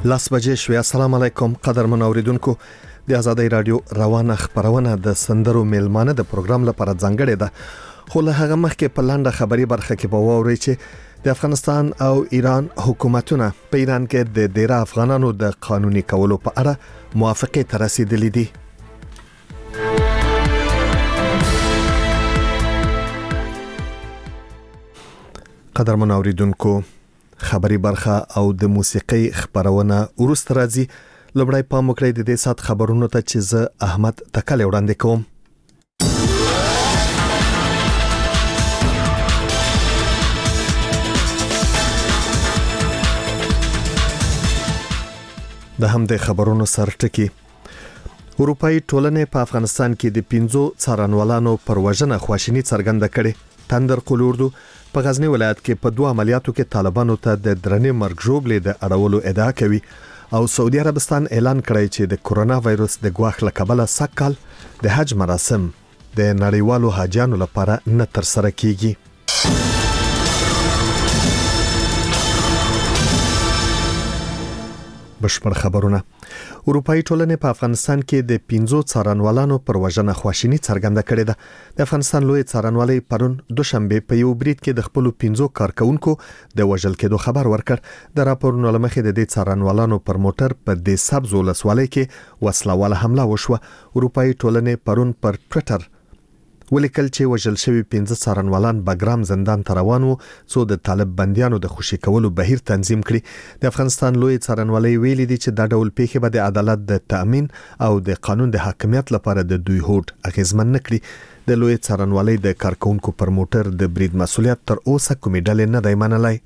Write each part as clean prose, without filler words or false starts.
لاس بجې شوې. السلام علیکم قدرمن اوریدونکو. د آزادۍ رادیو روانه خبرونه د سندرو میلمانه د پروګرام لپاره ځانګړې ده، خو له هغه مخکې په لنډه خبري برخه کې به واورئ چې د افغانستان او ایران حکومتونه په ایران کې د ډیره افغانانو د قانوني کولو په اړه موافقه ته رسیدلې دي. قدرمن اوریدونکو، خبري برخه او د موسیقي خبرونه ورسته راځي. لومړی پام وکړئ د دې سات خبرونو ته چې زه احمد تکل وړاندې کوم. د همدې خبرونو سرټکی اروپאי ټولنې په افغانستان کې د 15 څارنوالانو پر وژنه خواشینی څرګنده کړې. تندر قلوردو په غزنی ولایت کې په 2 عملیاتو کې طالبانو ته د درنې مرګ ژوبلې د اړولو ادعا کوي او سعودي عربستان اعلان کړی چې د کورونا وایروس د ګواښ له کبله سکهال د حج مراسم د نړیوالو حاجیانو لپاره نه تر سره کیږي. بشپړ خبرونه. اروپאי ټولنې په افغانستان کې د 15 څارنوالانو پر وژنه خواشینی څرګنده کړې ده. د افغانستان لوی څارنوالۍ پرون دوشنبه په یو بریټ کې د خپل 15 کارکونکو د وژل کېدو خبر ورکړ. د راپورونو لمخې د دې څارنوالانو پر موټر په د سبز ولسوالۍ کې وسله حمله وشوه. اروپאי ټولنې پرون پر ټوئیټر ولیکل چې وژل شوی 15 څارنوالان بګرام زندان ته روان وو څو د طالب بنديانو د خوشي کولو بهیر تنظیم کړي. د افغانستان لوی څارنوالۍ ویلي دي چې دا ډول پیښې به د عدالت د تأمین او د قانون د حاکمیت لپاره د دوی هوډ اغیزمن نکړي. د لوی څارنوالۍ د کارکونکو پر موټر د برید مسؤلیت تر اوسه کومې ډلې نه دی منلای.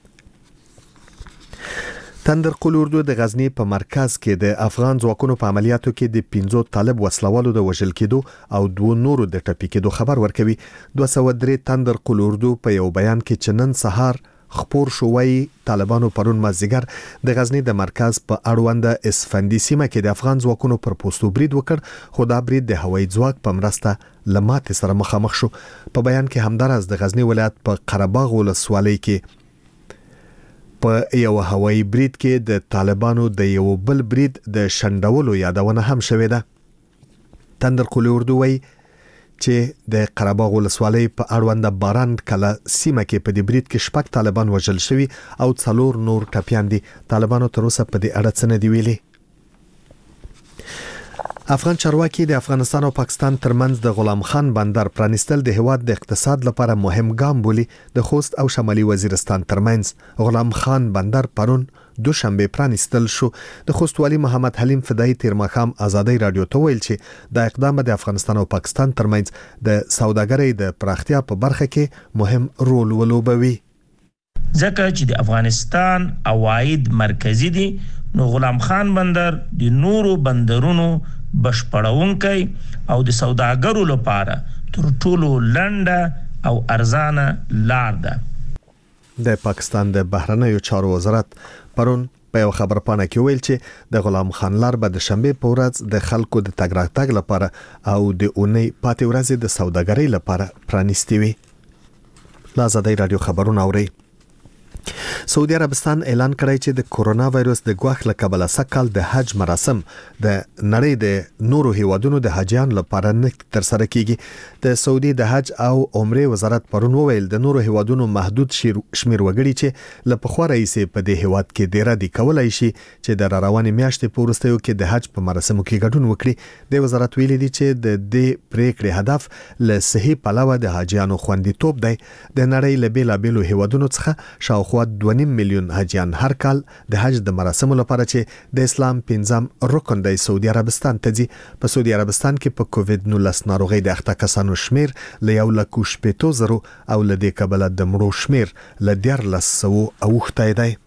تندر قلوردو د غزنی په مرکز کې د افغان ځواکونو په عملیاتو کې د 15 طالب وسلوالو د وژل کېدو او 2 نورو د ټپي کېدو خبر ورکوي. 203 تندر قلوردو په یو بیان کې چې نن سهار خبر شوی طالبانو پرون مازیګر د غزنی د مرکز په اړوند اسفندی سیمه کې د افغان ځواکونو پر پوسټو برید وکړ، خو دا برید د هوایي ځواک په مرسته لمات سره مخامخ شو. په بیان کې همدارس د غزنی ولایت په قرهباغ ولسوالۍ کې په یو هوایي برید کې د طالبانو د یو بل برید د شندولو یادونه هم شوې ده. تندر قلوردو وایي چې د قرهباغ ولسوالۍ په اړوند باران کله سیمه کې په دې برید کې 6 طالبان وژل شوي او 4 نور ټپيان دي. طالبانو تر اوسه په دې اړه څه نه دی ویلي. افغان چارواکي د افغانستان او پاکستان ترمنځ د غلام خان بندر پرانستل د هواد د اقتصاد لپاره مهم ګام بولي. د خوست او شمالي وزیرستان ترمنځ غلام خان بندر پرون دوشنبه پرانستل شو. د خوست والی محمد حلیم فدایی تیر ماښام آزادۍ رادیو ته ویل چې د اقدام د افغانستان او پاکستان ترمنځ د سوداګرۍ د پراختیا په برخه کې مهم رول ولوبوي. ځکه چې د افغانستان عواید مرکزی دي، نو غلام خان بندر د نورو بندرونو بشپړونکي او د سوداګرو لپاره تر ټولو لنډه او ارزانه لار ده. د پاکستان د بهرنیو چارو وزارت پرون په یو خبرپاڼه کې ویل چې د غلام خان لار به د شنبه په ورځ د خلکو د تګ راتګ لپاره او د اونۍ پاتې ورځې د سوداګرۍ لپاره پرانیستي وي. آزادۍ رادیو خبرونه اوري. سعودي عربستان اعلان کړی چې د کورونا وایروس د ګواښ له کبله سکهال د حج مراسم د نړۍ د نورو هیوادونو د حاجیانو لپاره نه تر سره کیږي. د سعودي د حج او عمره وزارت پرون وویل د نورو هیوادونو محدود شمیر وګړي چې له پخوا راهیسې په دې هیواد کې ډیره دي کولای شي چې د روانې میاشتې په وروستیو کې د حج په مراسمو کې ګډون وکړي. د وزارت ویلي دي چې د دې پریکړې هدف له صحي پلوه د حاجیانو خوندیتوب دی. د نړۍ له بیلابیلو هیوادونو څخه شاوخوا 2.5 میلیون حاجیان هر کال د حج د مراسمو لپاره چې د اسلام 5م رکن د سعودي عربستان ته ځي. په سعودي عربستان کې په کووډ 19 ناروغي د اخته کسانو شمیر له 1,000 او له دې کبله د مړو شمیر له 1300 اوښته دی.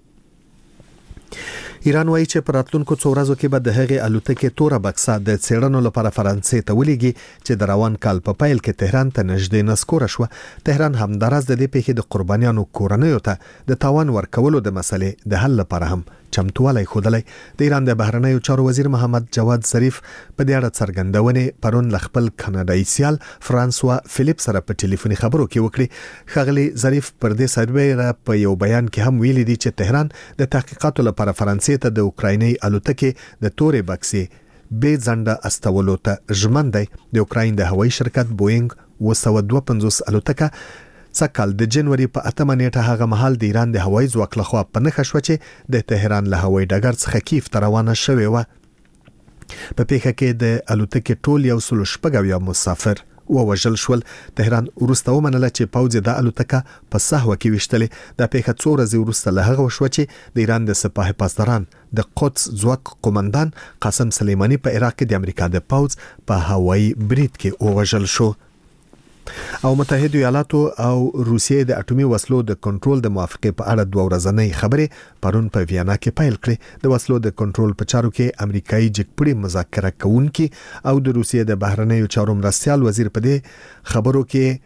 ایران وایي چې په راتلونکو څو ورځو کې به د هغې الوتکې توره بکسه د څېړنو لپاره فرانسې ته ولېږي چې د روان کال په پیل کې تهران ته نږدې نسکوره شوه. تهران همداراز د دې پیښې د قربانیانو کورنیو ته د تاوان ورکولو د مسلې د حل لپاره هم چمتووالی ښودلی. د ایران د بهرنیو چارو وزیر محمد جواد ظریف په دې اړه څرګندونې پرون له خپل کاناډایي سیال فرانسوا فلیپ سره په ټلیفوني خبرو کې وکړي. ښاغلي ظریف پر دې سربېره په یو بیان کې هم ویلي دي چې تهران د تحقیقاتو لپاره فرانسې ته د اوکرایني الوتکې د تورې بکسې بې ځنډه استولو ته ژمن دی. د اوکراین د هوایي شرکت بوینګ 252 الوتکه سکهال د جنوري په 8 نیټه هغه مهال د ایران د هوایي ځواک لخوا په نښه شو چې د تهران له هوایي ډګر څخه کیف ته روانه شوې وه. په پیښه کې د الوتکې ټول 116 مسافر ووژل شول. تهران وروسته ومنله چې پوځ د الوتکه په سهوه کې وشتلې. دا پیښه څو ورځې وروسته له هغه وشوه چې د ایران د سپاه پاسداران د قدس ځواک قومندان قاسم سلیمانی په عراق کې د امریکا د پوځ په هوایي برید کې ووژل شو. او متحده ایالاتو او روسیې د اټومي وسلو د کنټرول د موافقې په اړه 2 ورځنۍ خبرې پرون په ویانا کې پیل کړې. د وسلو د کنټرول په چارو کې امریکایي جګپړي مذاکره کوونکي او د روسیې د بهرنیو چارو مرستیال وزیر په دې خبرو کې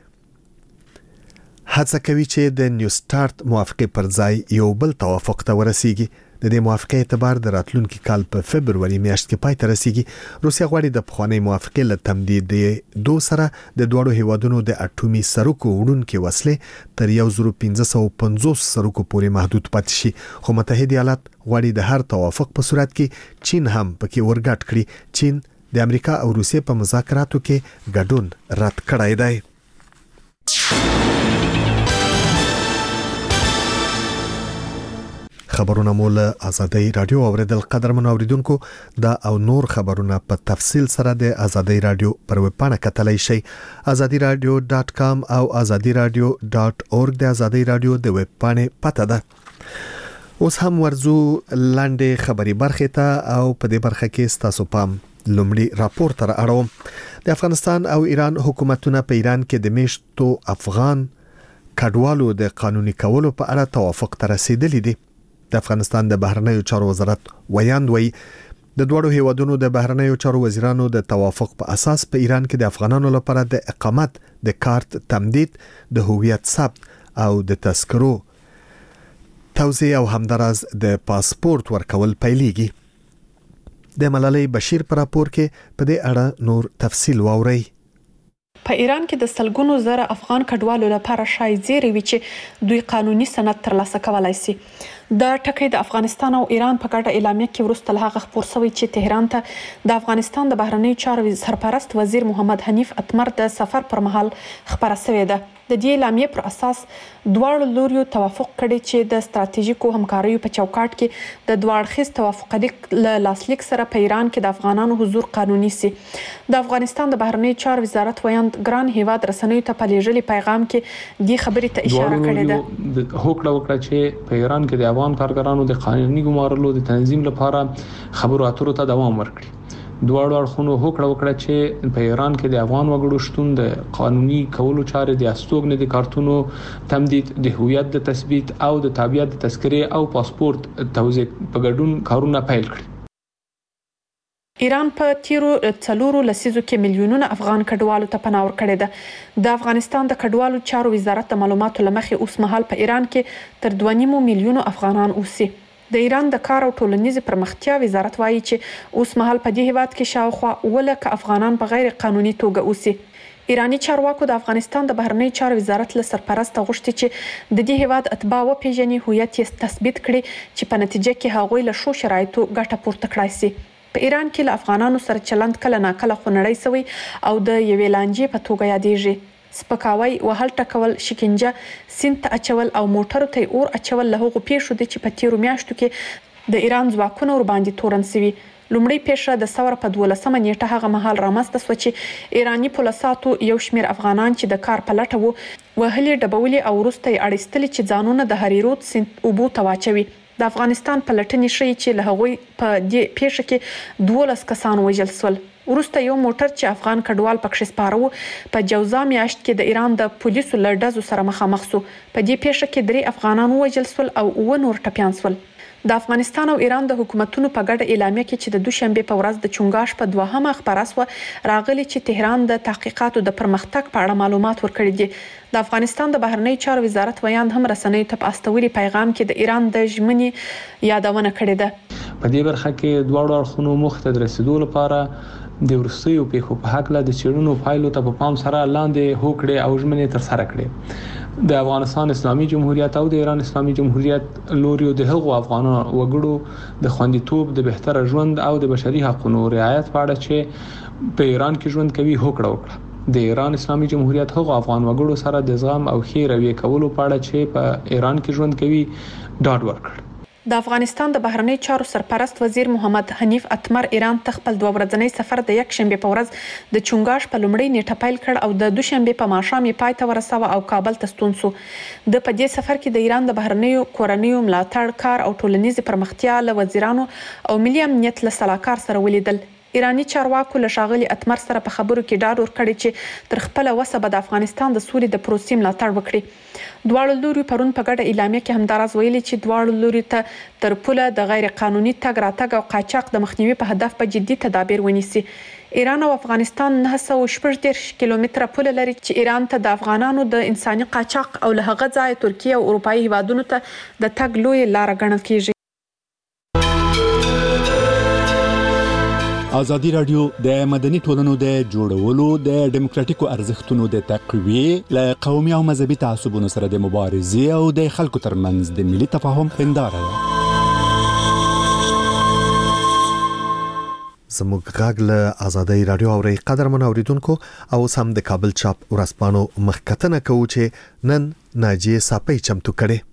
هڅه کوي چې د نیو سٹارت موافقې پر ځای یو بل توافق ته ورسیږي. د دې موافقې اعتبار د راتلونکي کال په فبروري میاشت کې پای ته رسیږي. روسیا غواړي د پخوانۍ موافقې له تمدید سره د دوړو هیوادونو د اټومي سرکو وړونکو وسلې تر 1550 سرکو پورې محدود پاتې شي. خو متحده ایالات غواړي د هر توافق په صورت کې چین هم پکې ورګډ کړي. چین د امریکا او روسیې په مذاکراتو کې ګډون رد کړی دی. خبرونه مول آزادۍ رادیو اوریدل. قدرمن اوریدونکو دا او نور خبرونه په تفصیل سره د آزادۍ رادیو پر ویب پاڼه کتلای شئ. azadiradio.com او azadiradio.org د آزادۍ رادیو د ویب پاڼې پته ده. اوس هم ورزو لاندې خبري برخه ته او په دې برخه کې ستاسو پام لومړی راپور تر اړوم. د افغانستان او ایران حکومتونه په ایران کې د میشتو افغان کډوالو د قانوني کولو په اړه توافق ته رسیدلی دي. د افغانستان د بهرنیو چارو وزارت ویاند وی د دوړو هیوادونو د بهرنیو چارو وزیرانو د توافق په اساس په ایران کې د افغانانو لپاره د اقامت د کارت تمدید د هویت ثبت او د تذکرو توزیع او همدارس د پاسپورت ورکول پیلېږي. د ملالۍ بشیر پر راپور کې په دې اړه نور تفصیل واورئ. په ایران کې د سلګونو زره افغان کډوالو لپاره شای زیری وی چې دوی قانوني سند ترلاسه کولای شي. د ټکی د افغانستان او ایران په ګډه اعلامیه کې ورسته له هغه خبر شوی چې تهران ته د افغانستان د بهرنیو چارو سرپرست وزیر محمد حنیف اتمر د سفر پر مهال خبره شوې ده. د دې اعلامیه پر اساس دواړو لوريو توافق کړي چې د ستراتیژیکو همکاریو په چوکاټ کې د دواړخیز توافق لاسلیک سره په ایران کې د افغانانو حضور قانوني سي. د افغانستان د بهرنیو چارو وزارت ویاند ګران هیواد رسنیو ته په لیږلي پیغام کې دې خبرې ته اشاره کړې ده. هوکړه وکړه چې په ایران کې د افغان کارګرانو د قانوني ګمارلو د تنظیم لپاره خبرو اترو ته دوام ورکړي. دواړو اړخونو هوکړه وکړه چې په ایران کې د افغان وګړو شتون د قانوني کولو چارې د استوګنې د کارتونو تمدید، د هویت د تثبیت او د تابعیت د تذکرې او پاسپورت توزیع په ګډون کارونه پیل کړي. ایران په تیرو 4 لسیزو کې میلیونونه افغان کډوالو ته پناه ورکړې ده. د افغانستان د کډوالو چارو وزارت د معلوماتو لمخې اوس مهال په ایران کې تر 2.5 میلیونو افغانان اوسي. د ایران د کار او ټولنیز پرمختیا وزارت وایي چې اوس مهال په دې هیواد کې شاوخوا 100,000 افغانان په غیر قانوني توګه اوسي. ایرانی چارواکو د افغانستان د بهرنی چارو وزارت له سرپرست غوښتي چې د دې هیواد اتباع او پیژنې هویت یې تثبیت کړي چې په نتیجه کې هغوی له شو شرایطو ګټه پورته کړای شي. په ایران کې له افغانانو سره چلند کله ناکله خونړی سوی او د یوې لانجې په توګه یادېږي. سپکاوی، وهل ټکول، شکنجه، سینت اچول او موټرو ته اور اچول له هغو پیښو دي چې په تیرو میاشتو کې د ایران ځواکونه ور باندې تورن سوي. لومړی پیښه د ثور په 12 نیټه هغه مهال رامنځته شو چې ایرانی پولیساتو یو شمېر افغانان چې د کار په لټه وو وهلي ډبولي او وروسته یې اړیستلي چې ځانونه د هریرود سیند اوبو ته واچوي. د افغانستان په لټنې ښیي چې له هغوی په دې پیښه کې 12 کسان وژل شول. وروسته یو موټر چې افغان کډوال پکښې سپاره په جوزا میاشت کې د ایران د پولیسو له ډزو سره مخامخ شو. په دې پیښه کې 3 افغانان وژل شول او 9 نور ټپیان شول. د افغانستان او ایران د حکومتونو په ګډه اعلامیه کې چې د دوشنبه په ورځ د چونګاش په دوهمه خبره سو راغلي چې تهران د تحقیقاتو د پرمختګ په اړه معلومات ورکړي دي. د افغانستان د بهرنی چارو وزارت ویاند هم رسنیو ته په استوي پیغام کې د ایران د ژمنې یادونه کړې ده. په دې برخه کې دواړو اړخونو مخ ته رسیدو لپاره د ورستیو پیښو په حق له د چیرونو فایلو ته په پام سره لاندې هوکړې او ژمنې تر سره کړې. د افغانستان اسلامي جمهوریت او د ایران اسلامي جمهوریت لوري د هغو افغان وګړو د خوندیتوب د بهتر ژوند او د بشري حقوقو رعایت په اړه چې په ایران کې ژوند کوي هوکړه وکړه. د ایران اسلامي جمهوریت هغو افغان وګړو سره د زغم او ښې رویې کولو په اړه چې په ایران کې ژوند کوي ډاډ ورکړ. د افغانستان د بهرنی چارو سرپرست وزیر محمد حنیف اتمر ایران ته خپل 2 ورځنی سفر د یک شنبه په ورځ د چونګاش په لومړی نیټه پیل کړ او د دوشنبه په ماښام یې پای ته ورساوه او کابل ته ستون شو. د په دې سفر کې د ایران د بهرنیو کورنیو ملاتړ کار او ټولنیز پرمختیا له وزیرانو او ملي امنیت له سلاکار سره ولیدل. ایرانی چارواکو له ښاغلي اتمر سره په خبرو کې ډاډ ورکړی چې تر خپل وسه به د افغانستان د سولې د پروسې ملاتړ وکړي. دواړو لوري پرون په ګډه اعلامیه کې همداراز ویلي چې دواړو لوري ته تر پوله د غیر قانوني تګ راتګ او قاچاق د مخنیوي په هدف په جدي تدابیر ونیسي. ایران او افغانستان 946 کیلومتره پوله لري چې ایران ته د افغانانو د انساني قاچاق او له هغه ځای ترکیه او اروپایي هیوادونو ته د تګ لوی لار ګڼل کیږي. ازادي راډیو د مدني ټولنو د جوړولو د ډیموکراتیکو ارزښتونو د تقویې له قومي او مذهبي تعصبونو سره د مبارزې او د خلکو ترمنځ د ملي تفاهم هنداره ده. زموږ غږ له ازادي راډیو اوري قدرمن اوریدونکو او سم د کابل چاپ ورسپانو مخکتنه کوي چې نن ناجی صاحب چمتو کړي.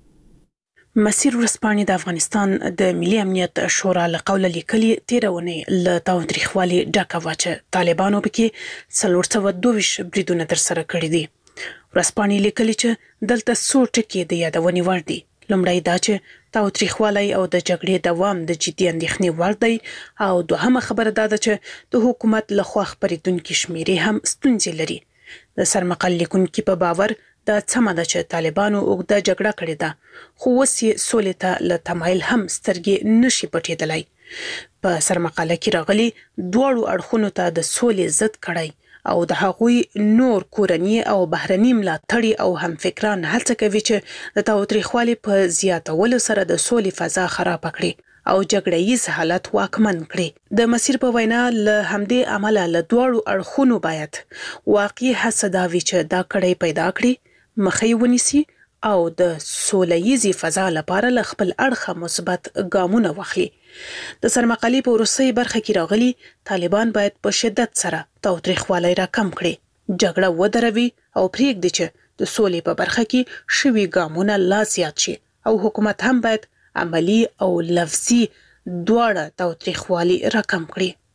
مسیر ورسپانې د افغانستان د ملي امنیت شورا له قوله لیکلي تیرونه له تاوتریخوالي ډکه واچه طالبانو پکې 422 بریدونه تر سره کړی دي. ورسپانې لیکلي چې دلته څو ټکي د یادونې وړ دي. لومړی دا چې تاوتریخوالي او د جګړې دوام د جدي اندېښنې وړ دی او دوهمه خبره دا ده چې د حکومت لخوا خبرېدونکو شمیرې هم ستونزې لري. د سرمقال لیکونکو په باور دا سمه ده چې طالبانو اوږده جګړه کړې ده خو اوس یې سولې ته له تمایل هم سترګې نشي پټېدلی. په سرمقاله کې راغلي دواړو اړخونو ته د سولې ضد کړی او د هغوی نور کورنی او بهرني ملاتړي او همفکران هڅه کوي چې د تاوتریخوالي په زیاتولو سره د سولې فضا خراب کړي او جګړه‌ییز حالت واکمن کړي. د مسیر په وینا له همدې عمله له دواړو اړخونو باید واقعي هڅه دا وي چې دا کړۍ پیدا کړي، مخې ونیسي او د سوله‌ییزې فضا لپاره له خپل اړخه مثبت ګامونه واخلي. د سرمقالې په وروستۍ برخه کې راغلي طالبان باید په شدت سره تاوتریخوالی راکم کړي، جګړه ودروي او پرېږدي چې د سولې په برخه کې شوي ګامونه لا زیات شي او حکومت هم باید عملی او لفظي دواړه تاوتریخوالی راکم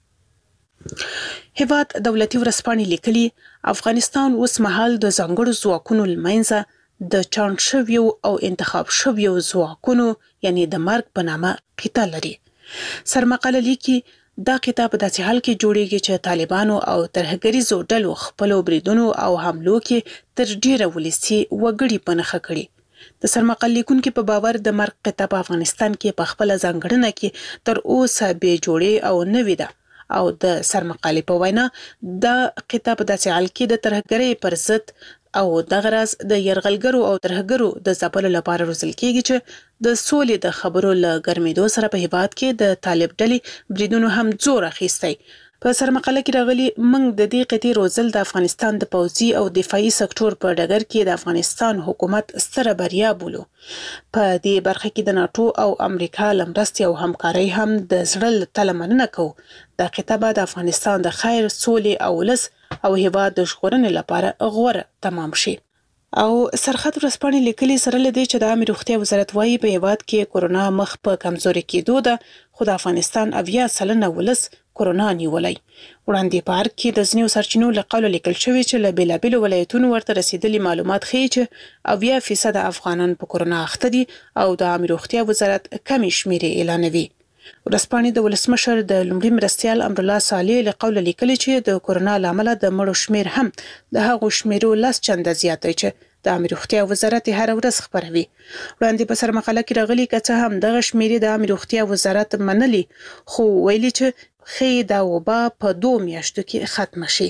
کړي. هیواد دولتي ورسپانې لیکلي افغانستان اوس مهال د ځانګړو ځواکونو لمنځه د چاڼ شویو او انتخاب شویو ځواکونو یعنی د مرګ په نامه قطه لري. سرمقاله لیکي دا قطه په داسې حال کې جوړیږي چې طالبانو او ترهګریزو ډلو خپلو بریدونو او حملو کې تر ډیره ولسي وګړي په نښه کړي. د سرمقال لیکونکو په باور د مرګ قطه په افغانستان کې په خپل ځانګړنه کې تر اوسه به جوړې او نوې ده او د سرمقالې په وینا د قطه په داسې حال کې د ترهګرۍ پر ضد او د غرض د يرغلګرو او ترهګرو د ځپلو لپاره روزل کېږي چې د سولې د خبرو له ګرمېدو سره په هیواد کې د طالب ډلې بریدونو هم زور اخیستی. په سرمقاله کې راغلي موږ د دې قطعې روزل د افغانستان د پوځي او دفاعي سکتور په ډګر کې د افغانستان حکومت ستره بریا بولو. په دې برخه کې د ناتو او امریکا لمرستي او همکاري هم د زړه تله مننه کوو. د قطعه به د افغانستان د خیر، سولې او ولس او هیواد د ژغورنې لپاره غوره تمام شي. او سرحد ورسپانې لیکلي سره لدی چې د عامه روغتیا وزارت وايي په هیواد کې کورونا مخ په کمزوري کېدو ده خو د افغانستان 80% ولس کورونا نیولای. وړاندې په ارګ کې د ځینو سرچینو له قوله لیکل شوی چې له بیلابیلو ولایتونو ورته رسیدلي معلومات ښیي چې 80% افغانان په کورونا اخته دي او د عامه روغتیا وزارت کمې شمیرې اعلانوي. ورسپانې د ولسمشر د لومړي مرستیال امرالله صالح له قوله لیکلي چې د کورونا له امله د مړو شمیر هم د هغو شمیرو 10 چنده زیات دی چې د عامه روغتیا وزارت هر ورځ خبروي. وړاندې په سر مقاله کې راغلي چې هم دغه شمیرې د عامه روغتیا وزارت منلي، خو ویلي چې خې دا وبا په 2 میاشتو کې ختم شي.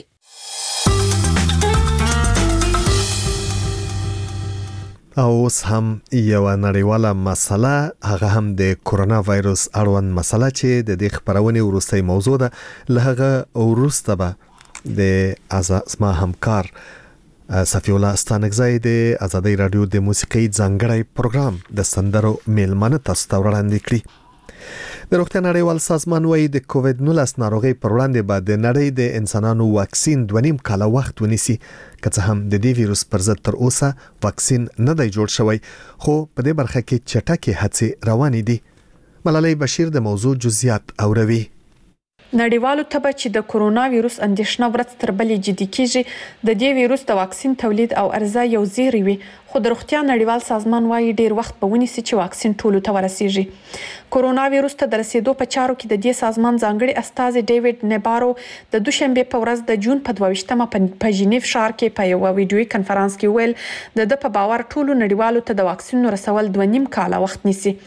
او اوس هم یو نړیواله مسله، هغه هم د کورونا وایروس اړوند مسله چې د دې خبرونې وروستۍ موضوع ده. له هغه وروسته به د اسما همکار صفی الله ستانکزی د آزادۍ رادیو د موسیقي ځانګړی پروګرام د سندرو میلمانه تاسو ته وړاندې کړی. د روغتیا نړیوال سازمان وايي د کووډ 19 ناروغي پر وړاندې به د نړۍ د انسانانو واکسین 2.5 کاله وخت ونیسي، که څه هم د دې وایروس پر ضد تر اوسه واکسین نه دی جوړ شوی، خو په دې برخه کې چټکې هڅې روانې دي. ملالۍ بشیر د موضوع جزئیات اوروي. نړیوالو ته چې د کورونا وایروس اندېښنه ورځ تر بلې جدي کیږي، د دې وایروس د واکسین تولید او عرضه یو زیری وي، خو د روغتیا نړیوال سازمان وايي ډیر وخت به ونیسي چې واکسین ټولو ته ورسیږي. کورونا وایروس ته د رسیدو په چارو کې د دې سازمان ځانګړي استازي ډیوډ نیبارو د دوشنبه په ورځ د جون په 22مه په ژنیف ښار کې په یو ویډیوي کانفرنس کې ویل د په باور ټولو نړیوالو ته د واکسین رسول 2.5 کاله وخت نیسي.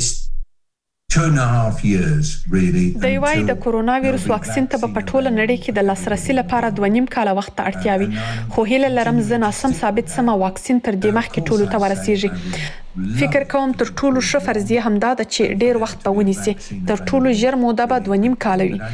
د یوای د کورونا وایروس واکسین ته په ټوله نړۍ کې د لاسرسي لپاره 2.5 کاله وخت اړتیا وي، خو هیله لرم زه ناسم ثابت سم واکسین تر دې مخکې ټولو ته ورسیږي. فکر کوم تر ټولو ښه فرضیه همدا ده چې ډیر وخت به ونیسي، تر ټولو ژر موده به 2.5 کاله وي.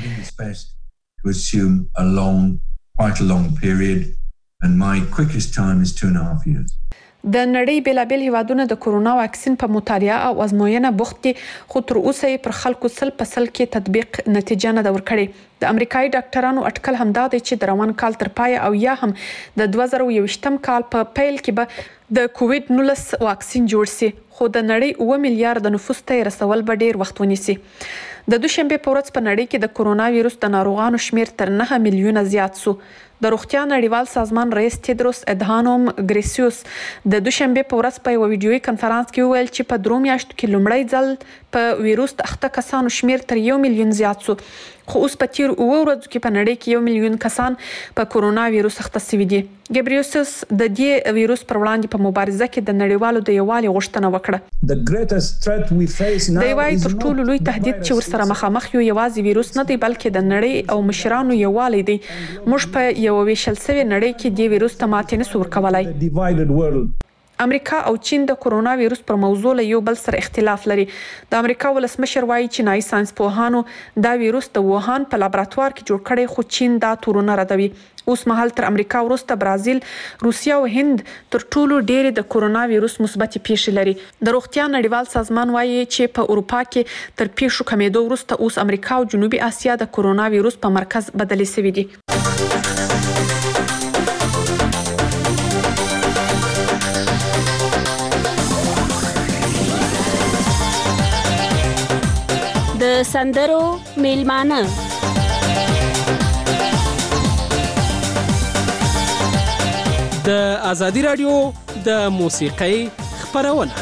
د نړۍ بیلابل هیوادونه د کورونا واکسین په مطالعه او ازموینه بوخت دي، خو تر اوسه پر خلکو 100% کې تطبیق نتیجه نه ورکړي. د امریکایي ډاکټرانو اټکل همدا دی چې د روان کال تر پای او یا هم د 2021م کال په پیل کې به د کووډ 19 واکسین جوړ شي، خو د نړۍ 2 میلیارډ نفوس ته رسول به ډیر وخت ونیسي. د دوشنبه په ورځ په نړۍ کې د کورونا وایروس د ناروغانو شمیر تر 9 میلیونه زیات شو. د روغتیا نړیوال سازمان رئیس تیدروس ادهانوم ګریسیوس د دوشنبه په ورځ په ویډیوي کانفرنس کې ویل چې په 3 میاشتو کې لومړی ځل په وایروس د اخته کسانو شمیر تر 1 میلیون زیات شو، خو اوس په تیر 2 ورځو کې په نړۍ کې 1 میلیون کسان په کورونا وایروس اخته شوي دي. ګبریوسس د دې وایروس پر وړاندې په مبارزه کې د نړیوالو د یووالي غوښتنه وکړه. د یوای تر ټولو لوی تهدید چې ورسره مخامخ یو یوازې وایروس نه دی، بلکې د نړۍ او مشرانو یووالي دی. موږ په یو ویشل سوي نړۍ کې د وایروس ته ماتې نشو ورکولای. امریکا او چین د کورونا وایروس پر موضوع له یو بل سره اختلاف لري. د امریکا ولسمشر وايي چینایي ساينس پوهانو دا وایروس د ووهان په لابراتوار کې جوړ کړي، خو چین دا تورونه ردوي. اوس مهال تر امریکا وروسته برازیل، روسیا او هند تر ټولو ډېر د کورونا وایروس مثبت پیښې لري. د روغتیا نړیوال سازمان وايي چې په اروپا کې تر پیښو کمیدو وروسته اوس امریکا او جنوبي اسیا د کورونا وایروس په مرکز بدلې شوي دي. د سندرو میلمانه د آزادۍ رادیو د موسیقۍ خبرونه.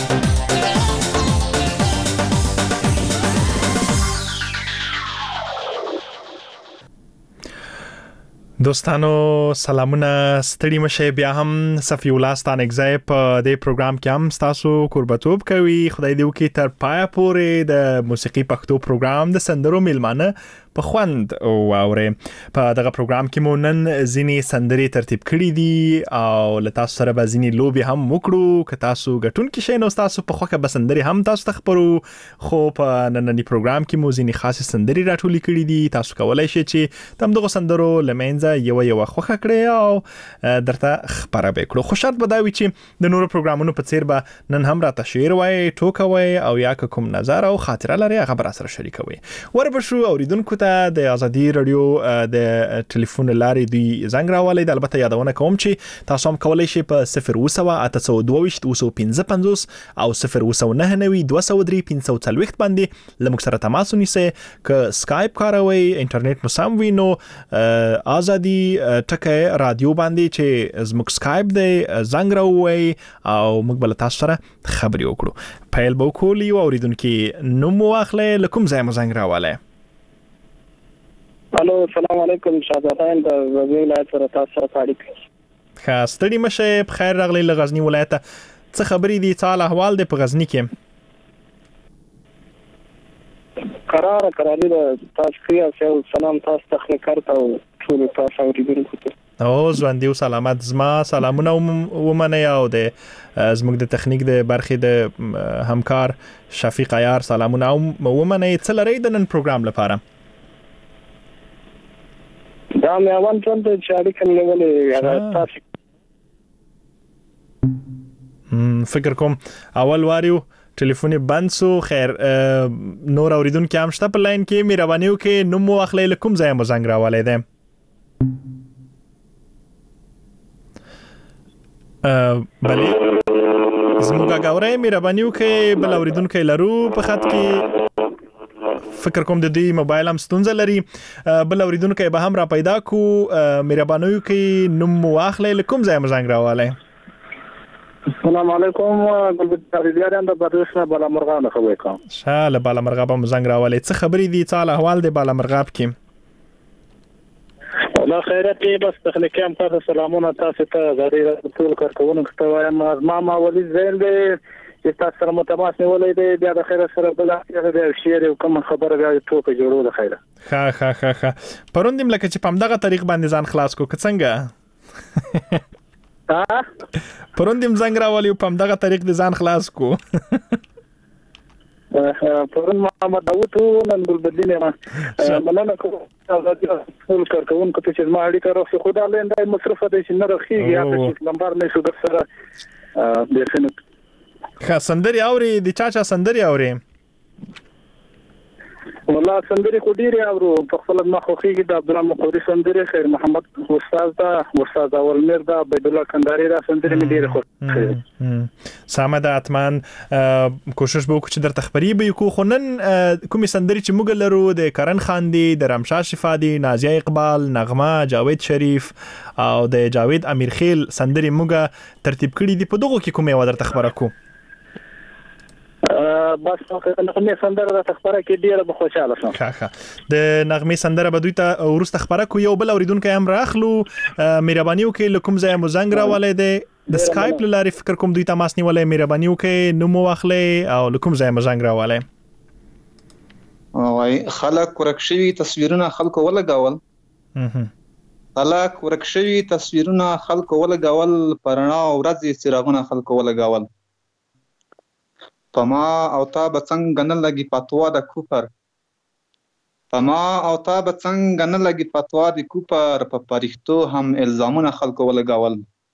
دوستانو سلامونه، ستړي مشه، بیا هم صفی الله ستانکزی په دې پروګرام کې هم تاسو قربتوب کوي. خدای دې وکړي تر پای پورې د موسیقي پښتو پروګرام د سندرو میلمانه په خوند واوري. په دغه پروګرام کې مو نن ځینې سندرې ترتیب کړې دي او له تاسو سره به ځینې لوبې هم وکړو. که تاسو ګټونکي شئ نو تاسو په خوښه به سندرې هم تاسو ته خبرو، خو په نننی پروګرام کې مو ځینې خاصې سندرې راټولې کړې دي. تاسو کولای شئ چې تم دغه سندرو لمنځه یو خوښه کړئ او درته خبره به کړو. خو شرط به دا وي چې د نورو پروګرامونو په څیر به نن هم راته شعر وایي، ټوکوي او یا کوم نظر او خاطره لري هغه به سره شریکوي. وربشو اوریدونکو ته د آزادۍ رادیو د ټلیفون لارې دی زنګ راولئ. د البته یادونه کوم چې تاسو هم کولای شئ په 02822 او 0999203 باندې لمک سره تماس ونیسئ. که سکایپ کاروئ، انټرنیټ مو سم وي، نو آزادۍ ټکی رادیو باندې چې زموږ سکایپ دی زنګ راووئ او موږ بل تاسو سره خبرې وکړو. پیل به وکړو. یو اوریدونکي نوم واخلئ، له کوم ځای مو زنګ راولئ؟ الو، السلام علیکم. شاهزاده د غزنی ولایت سره تاسو سره اړیکه. ښه ستړي مشه په خیر راغلی له غزنی ولایت څه خبرې دي څه احوال دی په غزنی کې قرار تاسو کې سلام تاسو تخنیکر ته ټول تاسو اوریدونکو ته او ژوند دی سلامت زما سلامونه ومنه او د زموږ د تخنیک د برخې د همکار شفیق عیار سلامونه ومنه څه لري د نن پروګرام لپاره دا مې اول څنګه چې اړیکه نیولې تاسو فکر کوم اول واریو ټلیفون بند سو خیر نور اوریدونکو هم شته په لاین کې مهرباني وکړئ نو مو اخلي لکم ځای مو زنګ راولې ده بله زموږه غوړې مهرباني وکړئ بل اوریدونکو لرو په خط کې فکر کوم د دې موبایل هم ستونزه لري بل اوریدونکو به هم را پیدا کو مهرباني وکړئ نو مو اخلي لکم ځای مو زنګ راولې السلام علیکم ګلبداریان د بدرشنه بالا مرغاب خبرې کوم شاله بالا مرغاب مزنګ راولې څه خبرې دي څه احوال دی بالا مرغاب کې الله خیرت بس تخنیکی هم تاسو سلامونه تاسو ته غری ټول کارکونکو ته وایم ما ولید زین دی چې تاسو سره متماس نیولې دی بیا د خیر سره بل د شیر کوم خبره بیا ټوکې جوړو د خیره ها پروندم لکه چې په دغه طریق باندې ځان خلاص کو څنګه پروندم زنګ راولي په دغه طریق د ځان خلاص کو پرون محمد داوود نن ګلبدین ما مننه کوم ټول کارکونکو ته چې ما اړیکه راوړې خو دا لنډه مصرفه دي چې نه راخیږي یا چې لمبر نه شو در سره د فنک سندري اوري د چا سندري اوري والله سندري خو ډیره اورو په خپل ما خوخيږي د عبدالله مقوري سندري خیر محمد استاد اول میر دا عبد الله کنداري دا سندري مې ډیره خوښه سامد اتمن کوشش وکړو چې درته خبري به کو خنن کومي سندري چې موږ لرو د کرن خان دي د رمشا شفادي نازیه اقبال نغمه جاوید شریف او د جاوید امیر خیل سندري موږ ترتیب کړی دي په دغه کې کومه و درته خبره کو بس نغمه سندره د تخبره کې ډیره بخوشاله شم ښه د نغمه سندره به دوی ته ورسته خبره کو یو بل اوریدونکو هم راخلو مهرباني وکړئ لکم ځای مو زنګ راولې د سکایپ لاري فکر کوم دوی ته ماس نیولې مهرباني وکړئ نو مو واخلئ او لکم ځای مو زنګ راولې وای خلک ورکشوي تصویرونه خلکو ولګول خلک ورکشوي تصویرونه خلکو ولګول پرنا ورځي څراغونه خلکو ولګول پما او تا بڅنګ نه لګي پتوا د کوپر پما او تا بڅنګ نه لګي پتوا د کوپر په پریختو هم الزامونه خلکو ولګول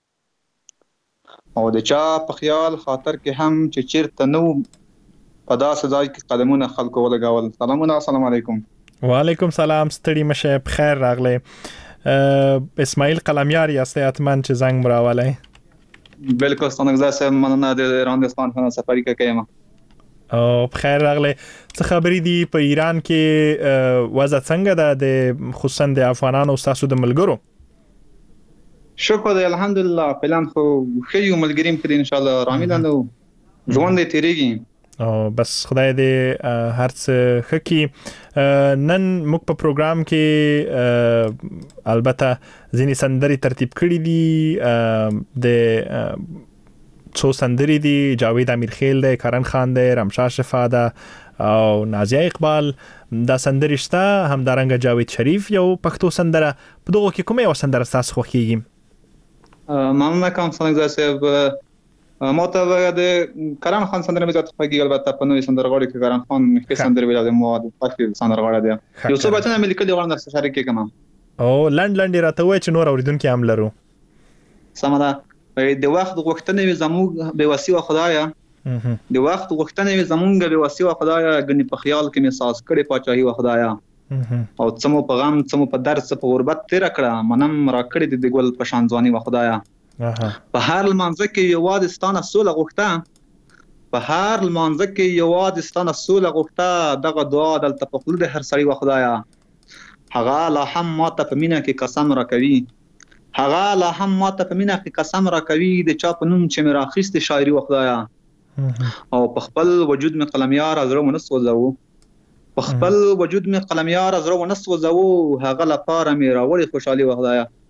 او د چا په خیال خاطر کې هم چې چیرته نو په داسې ځای کې قدمونه خلکو ولګول سلامونه السلام علیکم وعلیکم سلام ستړي مشه بخیر راغله اسماعیل قلمیار یاست اتمن چې زنګ مراولای بالکل ستنګزا سم مننه د راندستان خانه سفاری کوم او بخیر راغله څه خبرې دي په ایران کې وضع څنګه ده د خصوصا د افغانانو تاسو د ملګرو شکر دی الحمدلله پلان خو خیو ملګریم کړي ان شاء الله رامیدانو ژوند دې تیریږي او بس خدای دې هر څه خکې نن موږ په پروګرام کې البته ځینې سندري ترتیب کړي دي د څو سندري دي جاوید امیر خیل دی کرن خان دی رمشا شفاده او نازیه اقبال دا سندري شته همدارنګه جاوید شریف یو پښتو سندره په دغه کې کومه یو سندره تاسو خوښیږي مننه کوم څنګه صاحب ماته د کرن خان سندره مې ځات خوږي البته په نوې سندرغاړي کې کرن خان کې سندره ویل د مو د پښتو سندرغاړي دی یو څه بچنه مې لیکل غواړم د شریک کې کما او لند راته وای چې نور اوریدونکو هم لرو سمدا د وخت غوښتنې زموږ به وسیله خدایا د وخت غوښتنې زموږ به وسیله خدایا غني په خیال کې مې ساز کړي پاچاهي و خدایا او څمو په غم څمو په درس په غربت تیر کړه منم را کړی د ګل په شان ځواني و خدایا په هر لمانځه کې یواد ستانه سوله غوښته په هر لمانځه کې یواد ستانه سوله غوښته دغه دعا دلته په خپل د هر سړی و خدایا هغه لا هم ماته په مینا کې قسم را کوي هغه لا هم ماته په مینا کې قسم را کوي د چا په نوم چې مې راخیست شاعري و خدایا او په خپل وجود مې قلمیار ازرو ونسوځو په خپل وجود مې قلمیار ازرو ونسوځو هغه لپاره مې راوړي خوشحالي و خدایا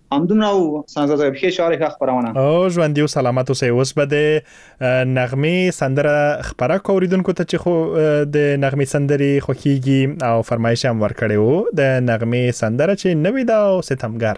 همدومره او څنګه به شارې خبرونه او ژوند یو سلامت اوسې. اوس به د نغمه سندره خبره کوریدونکو ته چې خو د نغمه سندري خوکیږي او فرمایش هم ورکړي وو د نغمه سندره چې نوې دا او ستمګر.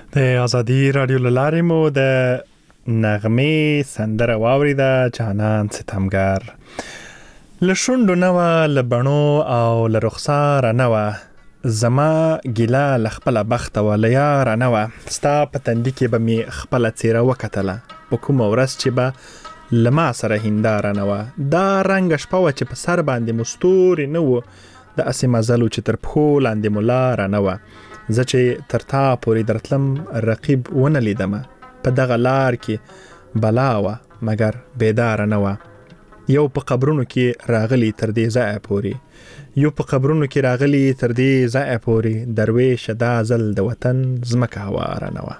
د ازادي رادیو لارې مو د نغمې سندره واوریده جانان ستمګر لشوندو نو لبنو او لرخصار نو زما ګیلا لخپل بخت ولیا رنو ستا پتندې کې به می خپل چیرې وکټله په کوم ورځ چې به لما سره هندار نه و دا رنگ شپه و چې په سر باندې مستوري نه و د اسمه زلو چې تر پخو لاندې مولا را نه و زه چې تر تا پورې درتلم رقیب ونه لیدم په دغه لار کې بلا و مګر بیدار نه و یو په قبرونو کې راغلی تر دې ځای پورې یو په قبرونو کې راغلی تر دې ځای پورې درویش دا زل د وطن زمکه هوا را نه و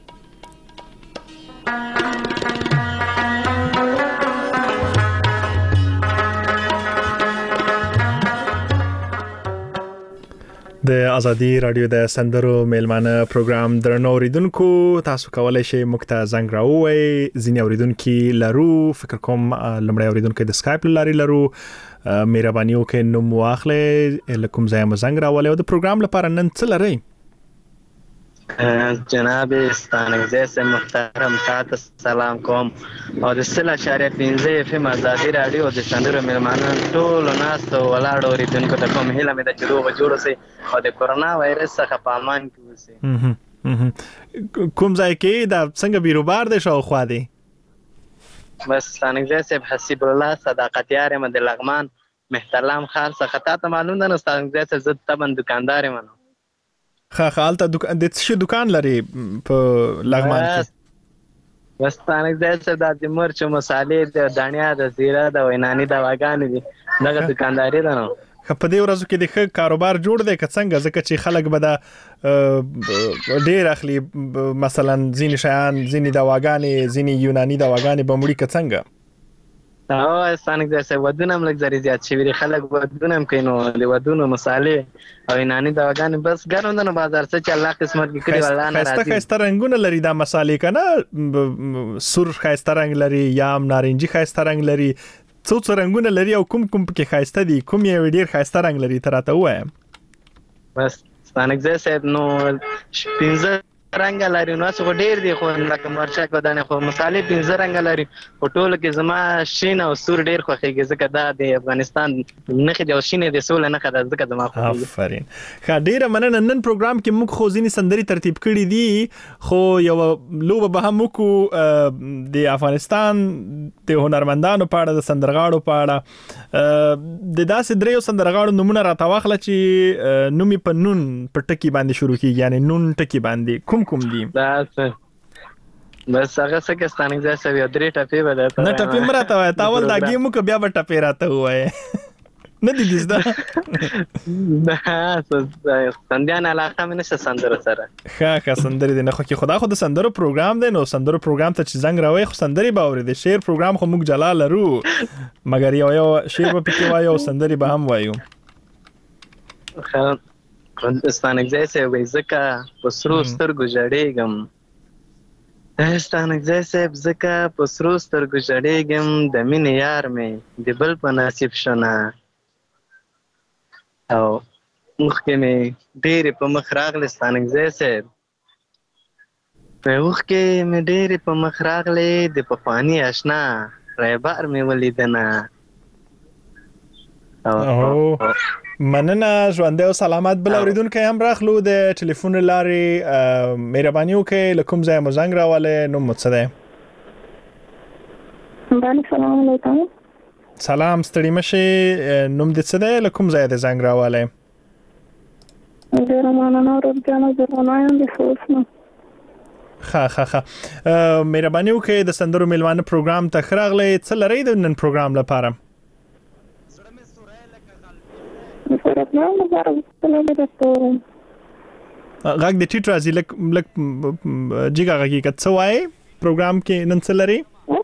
د ازادي رادیو د سندرو میلمانه پروګرام درنو اوریدونکو تاسو کولای شئ مکته زنګ راووي ځینې اوریدونکو لرو فکر کوم لمړی اوریدونکو د سکایپ لاري لرو مهرباني وکړئ نو مواخله لکم ځای مزنګ راولې او د پروګرام لپاره نن څه لري جناب ستانګزه سه محترم تاسو سلام کوم او د سلا شریف پینځه اف ازادي رادیو د سندرو میلمانه ټول ناس ولاړ اوریدونکو ته کوم هیله مې د جوړو جوړو سي او د کورونا وایرس څخه پامان کیږي کوم ځای کې دا څنګه بیروبار د شو خو دی بس ستانګزه سه حسیب الله صداقت یار مد لغمان محترم خان څخه ته معلوم ده نو ستانګزه سه زت تبن دکاندار منو خالته د څه دکان لري په لغمان کې وستانک داسه د مرچ مصالې د دانیا د زیره د وینانی د واګان دي دغه دکانداري ده نو په دې ورځو کې د کاروبار جوړ دی که څنګه ځکه چې خلک به د ډېر اخلي مثلا ځینې شیان ځینې دواګانې ځینې یوناني دواګانې به مړي که څنګه او ستانک داسه ودونه هم لږ زری زیات شوي خلک ودونه هم کوي نو د ودونو مصالې او یوناني دواګانې بس ګرم ده نو بازار څه چې الله قسمت کې کړي والله نه راځي خسته رنگونه لري دا مصالې کنه سور خسته رنگ لري یا نارنجي خسته رنگ لري څو رنگونه لري او کوم کې خسته دي کوم یې ډیر خسته رنگ لري تراته وایم بس ستانک صاحب نو پینځه رنگ لري نو څو ډیر دي خو لکه مرچا کو دانه خو مصالې پینځه رنگ لري په ټولو کې زما شین او سور ډیر خوښیږي ځکه دا د افغانستان نخې د شینې د سول نه خدای ځکه زما خوښیږي آفرین ښه ډیره مننه نن پروګرام کې موږ خو ځینې سندري ترتیب کړي دي خو یو لوبه به هم کو د افغانستان د هنرمندانو په اړه د سندرغاړو په اړه د داسې دریو سندرغاړو نمونه راټواخله چې نومي په نون په ټکی باندې شروع کیږي یعنی نون ټکی باندې کوم دي بس هغه څه کې ستانګ ځای سوي درې ټپې به ده نه ټپې مراته وای تاول دا گیم کو بیا به ټپې راته وای نه دي دزدا سندیان علاقه مې نشه سندره سره ښه سندري دي نه خو کې خدا خو د سندرو پروګرام دی نو سندرو پروګرام ته چې زنګ راوي خو سندري باوري د شعر پروګرام خو موږ جلال لرو مګر یو شعر په پکې وایو سندري به هم وایو ستانک ځای سوي زکه په سرو سترګو جړېږم ستانک ځای صاحب زکه په سرو سترګو جړېږم د مینې یار مې د بل په نصیب شونه او مخکې مې ډېرې په مخ راغلې ستانک ځای صاحب په مخکې مې ډېرې په مخ راغلې د پخواني اشنا رایبار مې ولیدنه مننه ژوندی او سلامت بل اوریدونکو هم راخلو د ټلیفون لارې مهرباني وکړئ له کوم ځای مو زنګ راولئ نوم مو څه دی سلام علیکم سلام ستړي مشئ نوم دې څه دی له کوم ځای دې زنګ راولئ ډېره مننه ورځانه زرغونه یم د خوست نه ښه مهرباني وکړئ د سندرو میلمانه پروګرام ته ښه راغلئ څه لرئ د نن پروګرام لپاره غږ د ټیټ راځي لک جګه حقیقت څه وایي پروګرام کې نن څه لري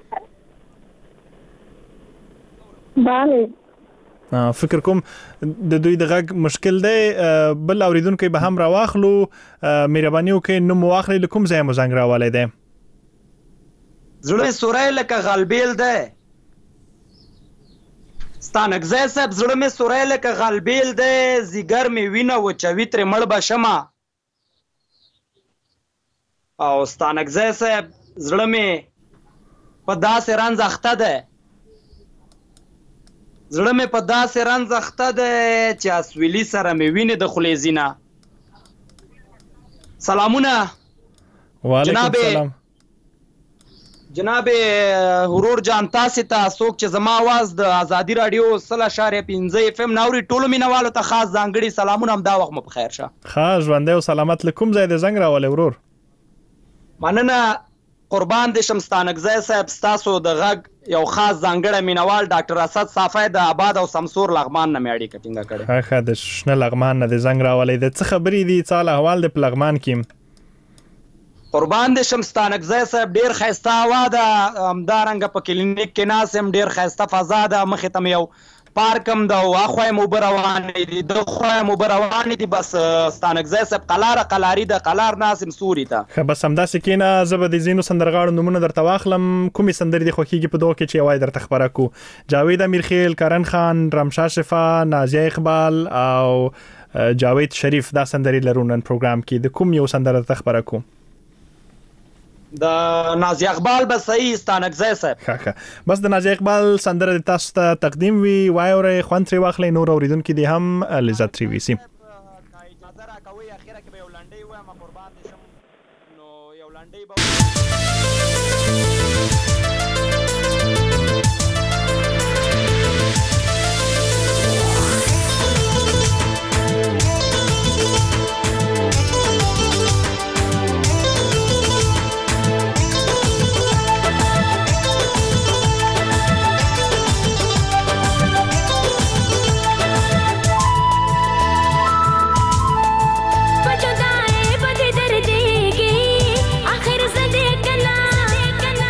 bale فکر کوم د دوی د غږ مشکل دی بل اوریدونکو به هم راواخلو مهرباني وکړئ نو مواخلې لکم ځای مو زنګ راولې دی زړه سورای لکه غلبیل دی ستانک ځای صاحب زړه مې سورای لکه غلبیل دی زیګر مې وینه وچوي ترې مړ به شمه او ستانکزی صاحب زړه مې په داسې رنځ اخته دی چې اسویلي سره مې وینې د خولې ځینه. سلامونه وعلیکم السلام جناب ورور جان، تاسو ته څوک چې زما आवाज د ازادي رادیو 100.5 FM ناوري ټولو مینوالو ته خاص ځانګړي سلامونه. هم دا وخت مو په خیر شه. ښه ژوندی او سلامت. لکم ځای د زنګ راولې ورور؟ مننه قربان دې شم ستانکزی صاحب. ستاسو د غږ یو خاص ځانګړی مینوال ډاکټر اسد صافی د آباد او سمسور لغمان نه مې اړیکه ټینګه کړې. ښه د شنه لغمان نه د زنګ راولې. د څه خبرې دي؟ څه احوال د لغمان کې؟ قربان دې شم ستانکزی صاحب ډیر ښایسته هوا ده، همدارنګه په کلینیک کې ناست یم، ډیر ښایسته فضا ده، مخې ته مې یو پارک هم ده او اخوا یې اوبه روانې دي، دخوا یې اوبه روانې دي. بس ستانکزی صاحب قلاري ده، قلار ناست یم سوري ته. ښه بس همداسې کښېنه، زه به د ځینو سندرغاړو نومونه درته واخلم. کومې سندرې دې خوښېږي په دغو کې چې یوه یې درته خپره کړو؟ جاوید امیرخیل، کرن خان، رمشا شفا، نازیه اقبال او جاوید شریف دا سندرې لرو نن پروګرام کې. د کوم یو سندره درته خپره کړو؟ د نازیه اقبال به صحیح ستانکزی صاحب. ښه بس د نازیه اقبال سندره د تاسو ته تقدیم وي، واورئ، خوند ترې واخلئ، نور اوریدونکي دې هم لذت ترې ویسي. اجازه راکوئ اخیره کې به یو لنډۍ ووایم، قربان دې شم. نو یو لنډۍ به बजदाए बदे दर्द की आखिर सदे कला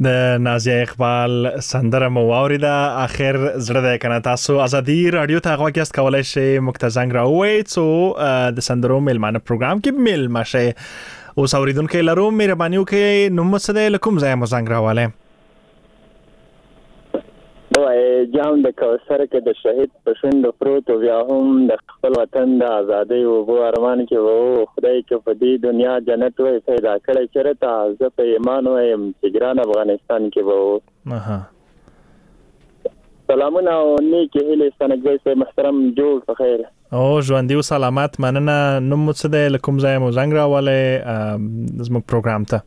د نازیه اقبال سندره مو واوریده. اخر زړه د کنه تاسو ازادي رادیو ته غواګست کولای شئ مکتزنګ راوي څو د سندرو میلمانه پروګرام کې میل مشه او اوریدونکو لرو مهرباني وکړئ نو مسله لکم ځای مو زنګ راواله. وای جام د کوثر کې د شهید پښند پروت او بیا هم د خپل وطن د ازادۍ او بو ارمان کې وو خدای کې په دې دنیا جنت وای پیدا کړی چرته زه په ایمان وایم چې ګران افغانستان کې وو. سلامونه او نیکی هیله ستنګوي سه محترم جوړ په خیر او ژوندۍ او سلامت مننه. نو مڅ د لکم ځای مو زنګ راواله زموږ پروګرام ته.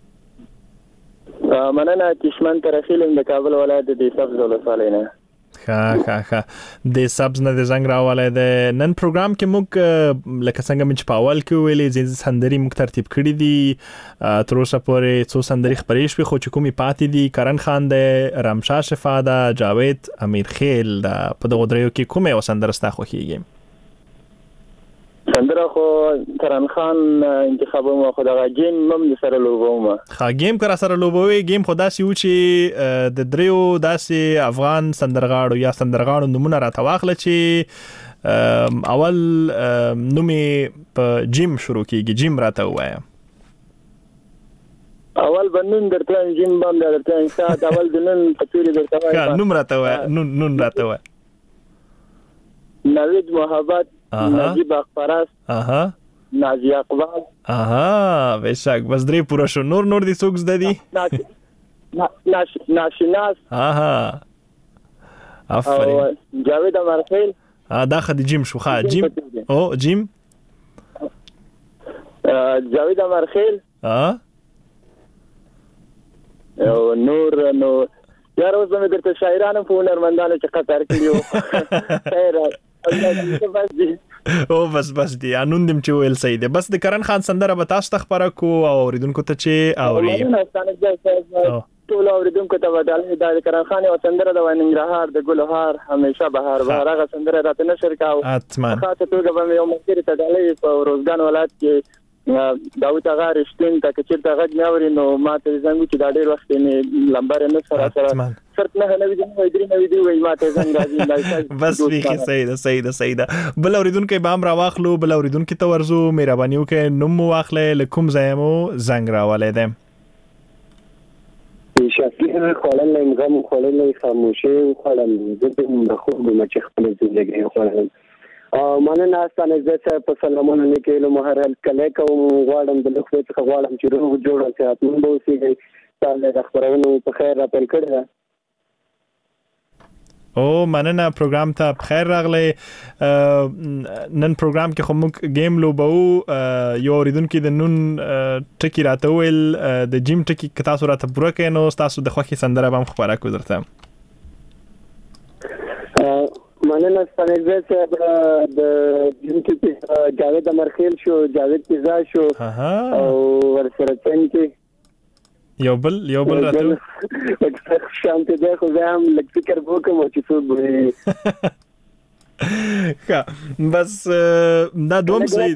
مننه کشمن ترخیلم د کابل ولایت د سبز ولسوالۍ نه. ښه د سبز نه د زنګ راواله د نن پروګرام کې موږ لکه څنګه چې په اول کې ویلې چې سندري موږ ترتیب کړې دي تر اوسه پورې څو سندري خبرې شوې خو چې کومې پاتې دي کرن خان د رمشا شفا د جاوید امیر خیل د په دغه دریو کې کومه وسندره ستا خوښیږي؟ سندره خو کرن خان انتخابوم خو دغه گیم هم سره لوبوم. گیم کرا سره لوبوي گیم خو داسې و چې د دریو داسې افغان سندرغاړو یا سندرغاړو نمونه راته واخله چې اول نومې په جیم شروع کیږي. جیم راته وایا اول بنون درته جیم باندې درته انشاء اول د نن پتوري درته وایا نوم راته وایا نون راته وایا. نوید محبت نجیب اخبارست نازیه اقبال بشک بس درې پورا شو. نور دي څوک زده دي؟ ناشناس افرین جاوید امرخیل دا خدي جیم شو. جیم او جیم جاوید امرخیل او نور یار اوس مې درته شاعرانو په هنرمندانو چې قطر کړیو خیر او بس دی انون دم چې ویل صحیح دی. بس د کرن خان سندره به تاسو ته خبره کو او اوریدونکو ته چې اوري ټول اوریدونکو ته ودانې د کرن خان او سندره د وننګرهار د ګلوهار همیشه بهار هغه سندره راته نشر کاو خاطر توګه به یو مشر ته ډالې په روزګان ولایت کې داوود هغه رښتین ته چې ته غږ نه اوري نو ماته زنګ چې دا ډېر وخت نه لمبر نه سره شرط نه ویدي نه ویدي وای ماته زنګ راځي بس ویخي صحیح ده. بل اوریدونکو بام را واخلو بل اوریدونکو ته ورزو مهرباني وکړئ نوم واخلې لکم زایمو زنګ راولې ده. شکل خلل غم خلل خاموشي خلل د خو د مچ خپل زندگی خلل مننه ستاسو عزت په سلامونه لیکلو مهرل کله کوم غواړم د لوخ څخه غواړم چې روغ جوړ او صحتمند به اوسئ. تاسو د خبرونو په خیر را پیل کړی او مننه پروګرام ته بخیر راغلی. نن پروګرام کې خو موږ گیم لوبو یو اوریدونکو د نون ټکی راته ویل د جیم ټکی که تاسو راته پوره کړئ نو تاسو د خوښي سندره به هم خبره کو درته. مننه ستاسو عزت د جیم ټکی جاوید امرخیل شو جاوید پیزا شو او ورسره څنګه یو بل راته شانته ده خو زه هم لږ فکر وکم چې څه بس دا دوم صحیح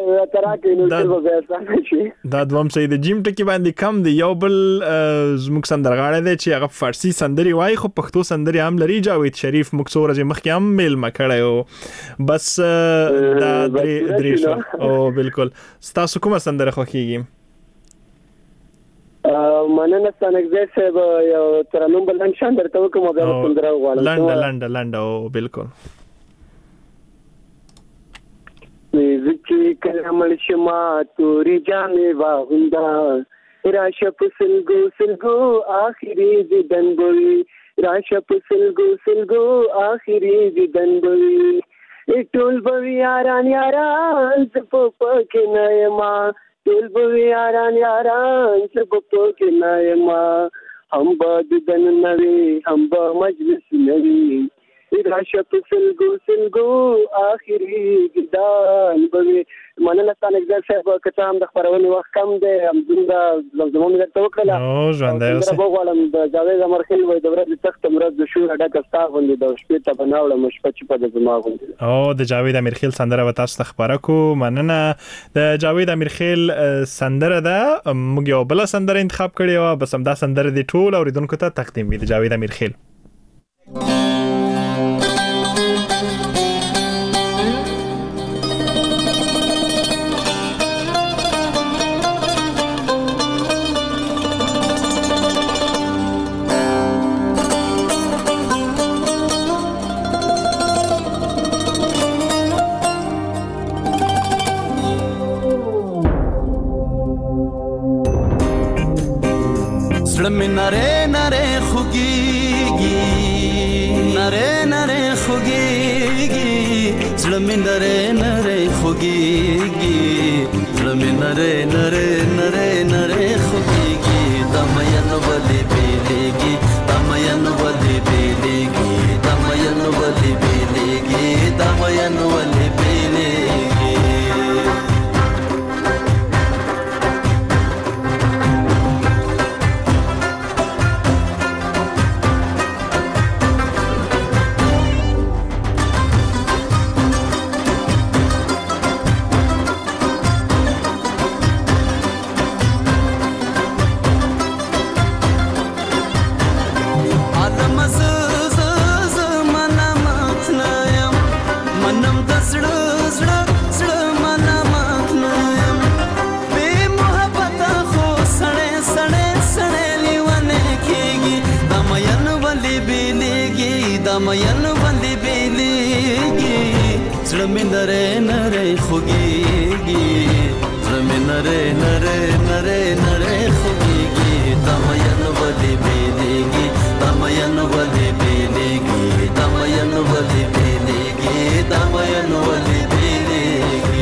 د جیم ټکی باندې کم دی. یو بل زموږ سندرغاړی دی چې هغه فارسی سندري وایي خو پښتو سندري هم لري. جاوید شریف موږ څو ورځې مخکې هم میل مکړی او بس دا درې شو. او بالکل ستاسو کومه سندره خوښیږي؟ مننه ستانګزه صاحب یو ترنم بلند شان درته کوم او بیا سندره غواړم لنډ او بالکل زکی کلمل شما توری جامې واغوندا راشه په سلګو آخري دیدن بوي راشه په سلګو آخري دیدن بوي ټول بوي یاران زپ پکې نه ما ټول بوي یاران زپ پکې نه ما هم باد دن نوي هم با مجلس نوي راشه په سلګو آخري دیدن بوي مننه ستانه ځای صاحب که هم د خبرونې وخت کم دی همدومره زموږ درته وکړله ژوندی اوسئ وغواړم د جاوید امرخیل وایي د ورځې تخته مرز د شوره ډکه ستا غوندې د شپې ته به ناوړم شپه چې په د زما غوندې د جاوید امیرخیل سندره به تاسو ته خبره کو مننه د جاوید امیرخیل سندره ده موږ یو بل سندره انتخاب کړې و بس هم دا سندره د ټول اوریدونکو ته تقدیم وي د جاوید امیرخیل نره نره خوگیگی نره نره خوگیگی زلمی نره نره خوگیگی زلمی نره نره نره نره خوگیگی دامین ولی بیلیگی دامین ولی بیلیگی دامین ولی بیلیگی دامین ولی بیلیگی دامین ولی بیلیگی زلمی نره نره خوگیگی زلمی نره نره نره نره خوگیگی دامین ولی بیلیگی دامین ولی بیلیگی دامین ولی بیلیگی دامین ولی بیلیگی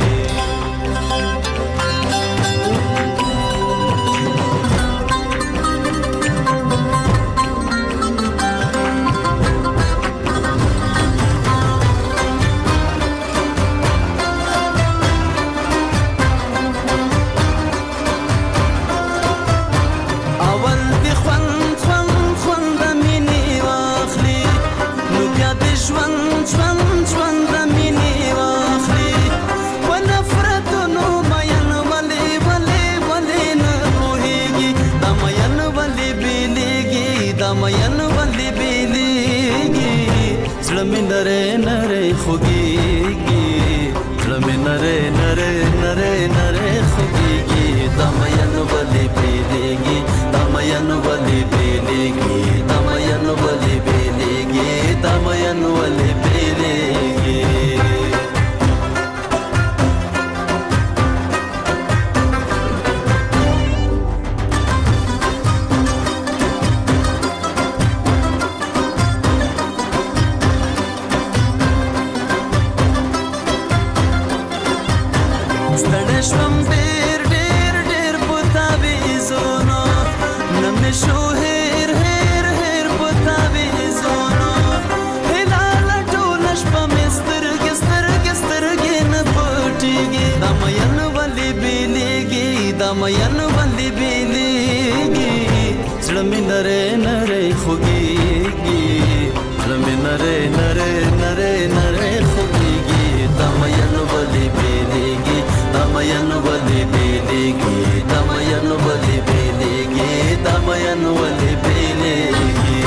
دامین ولی بیلیگی زلمی نره نره خوگیگی زلمی نره نره نره نره خوگیگی دامین ولی بیلیگی دامین ولی بیلیگی دامین ولی بیلیگی دامین ولی بیلیگی دامین ولی بیلیگی زلمی نره نره خوگیگی زلمی نره نره نره نره خوگیگی دامین ولی بیلیگی دامین ولی بیلیگی دامین ولی بیلیگی دامین ولی بیلیگی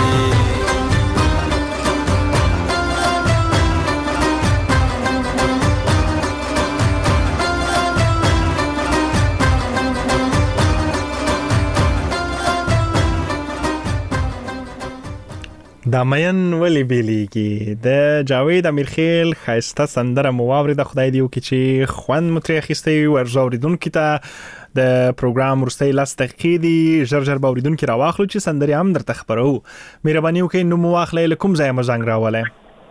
دامین ولی بیلیگی د جاوید امیرخیل خایسته سندره مواوري د خدای دیو کې چې خوند متری اخیسته ورزو اوریدونکو ته د پروګرام ورستۍ لاس تحقیقي ژر باوریدونکو راواخلو چې سندري هم درته خبرو مهرباني وکړئ نو مواخلې لکم ځای مزنګ راولای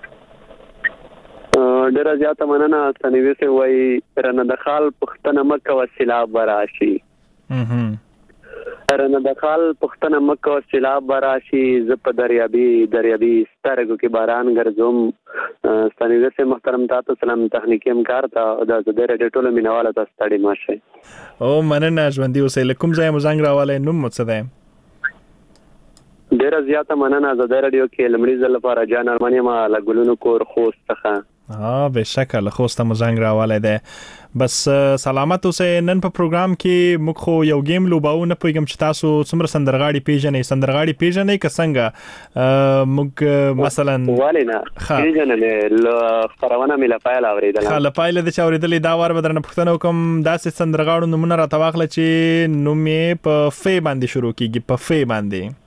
ډیره زیاته مننه سنوي سه وای رنه د خال پختنه مکه وسیله براشي رنه د خال پښتنه مکه سیلاب براشي ز په دریابي سترګو کې باران ګرځوم ستانیزه سه محترم تاسو سلام تخنیکی همکار ته د زړه ټوله مینواله تاسو ستړي ماشه او مننه ژوندۍ اوسې کوم ځای مو زنګ راواله نوم مو څه دی ډیره زیاته مننه د رادیو کې لمړي ځل لپاره جان ارماني ما لګولونو کور خوست څخه به شکل خوست مو زنګ راواله ده بس سلامت اوسې نن په پروګرام کې موږ خو یو گیم لوباو نه پوهیږم چې تاسو څومره سندرغاړي پیژنې که څنګه موږ مثلا والینا پیژنې خبرونه مې لپاره اوریدل خاله پایله د چاوریدلې دا وار بدرنه پښتنو کوم داسې سندرغاړو نمونه را تواخله چې نوم یې په فی باندې شروع کیږي په فی باندې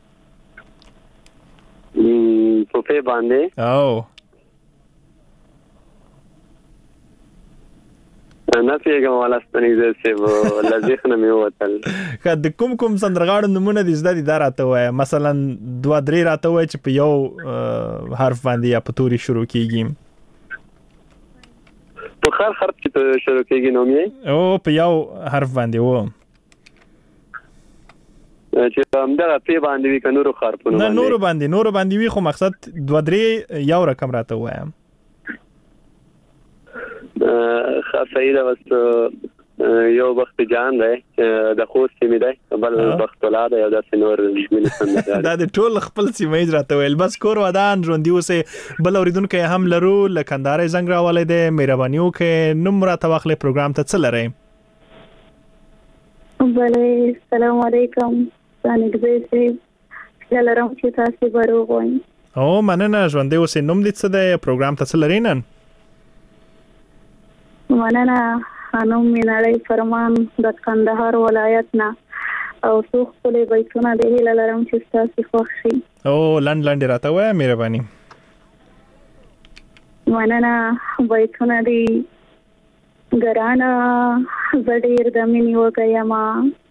په فی باندې او نه پیګم ولستنیزه چې لذیخ نه مې وتل که کوم سندرغاړو نمونه دي زده دي دا راته وای مثلا 2-3 راته وای چې په یو حرف باندې یا په توري شروع کیږي په هر حرف چې شروع کیږي نوم یې او په یو حرف باندې و چې همدغه پی باندې وي که نورو حرفونو نه نورو باندې وي خو مقصد 2-3 یو رقم راته وایم صحیح ده بس یو بخت جان دی د خوست سیمې دی بل بخت ولا دی او داسې نور دا د ټول خپل سیمه راته ویل بس کور ودان ژوندۍ اوسې بل اوریدونکو هم لرو لکندارې زنګ راولې دی مهرباني وکړئ نوم راته واخلئ پروګرام ته څه لرئ بله السلام علیکم څنګه یې لرم چې تاسو به روغ وئ او مننه ژوندۍ اوسې نوم دې څه دی پروګرام ته څه لرئ نن مننه خانم میناړی فرمان د کندهار ولایت نه او څو خپلې بیتونه د هیله لرم چې ستاسو خوښ شي او لنډ راته وایه مهرباني مننه بیتونه دي ګرانه زه ډېر د مینې وږی یمه